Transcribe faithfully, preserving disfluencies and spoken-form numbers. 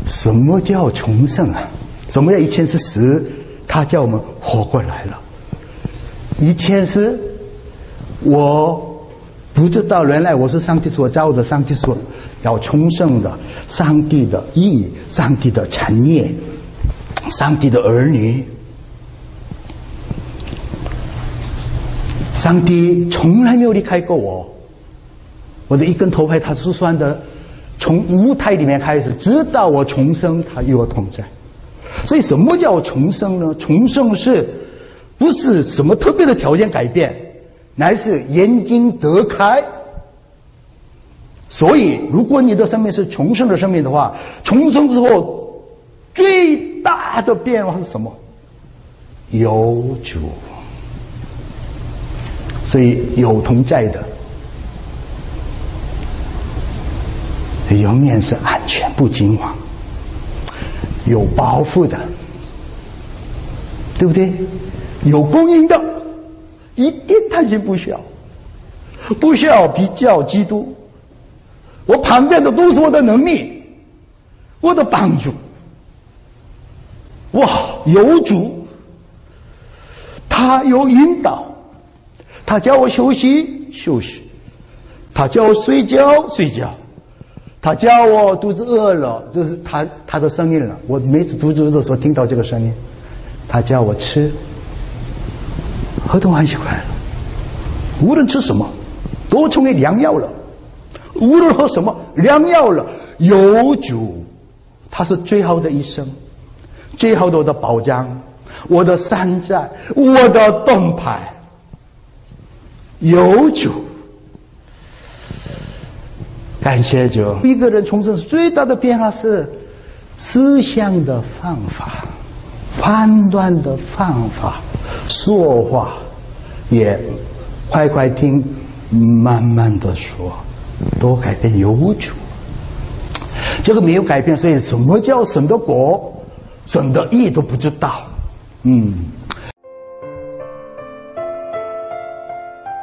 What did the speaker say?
什么叫重生啊？什么叫以前是死，他叫我们活过来了。以前是我不知道，原来我是上帝所造的，上帝所要重生的，上帝的义，上帝的产业，上帝的儿女。上帝从来没有离开过我，我的一根头发他是算的，从母胎里面开始，直到我重生，他与我同在。所以什么叫重生呢？重生是不是什么特别的条件改变，乃是眼睛得开。所以如果你的生命是重生的生命的话，重生之后最大的变化是什么？有主。所以有同在的永远是安全不惊慌，有保护的，对不对？有供应的，一点担心不需要，不需要比较基督，我旁边的都是我的能力，我的帮助。哇，有主，他有引导，他叫我休息休息，他叫我睡觉睡觉，他叫我肚子饿了，这是他他的声音了。我每次肚子饿的时候听到这个声音，他叫我吃，合同很喜欢了。无论吃什么，都成为良药了；无论喝什么，良药了。有主，他是最好的医生，最好的我的保障，我的山寨，我的盾牌。有主，感谢主。一个人重生最大的变化是思想的方法，判断的方法，说话也快快听，慢慢的说，都改变。有主，这个没有改变，所以什么叫神的国、神的义都不知道。嗯。